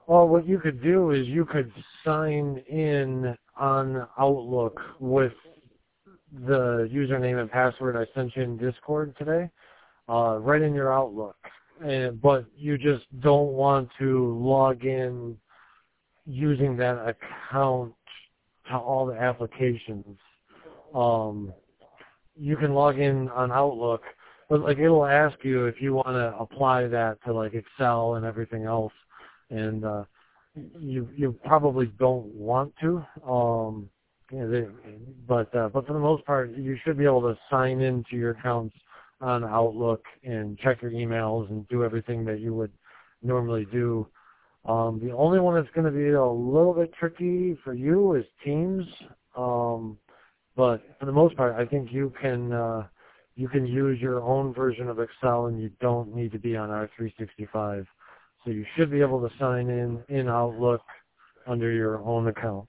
Well, what you could do is you could sign in on Outlook with the username and password I sent you in Discord today, right in your Outlook. But you just don't want to log in using that account to all the applications. You can log in on Outlook, but like it'll ask you if you want to apply that to like Excel and everything else, and you probably don't want to. But for the most part, you should be able to sign into your accounts on Outlook and check your emails and do everything that you would normally do. The only one that's going to be a little bit tricky for you is Teams. But for the most part, I think you can use your own version of Excel, and you don't need to be on R365. So you should be able to sign in Outlook under your own account.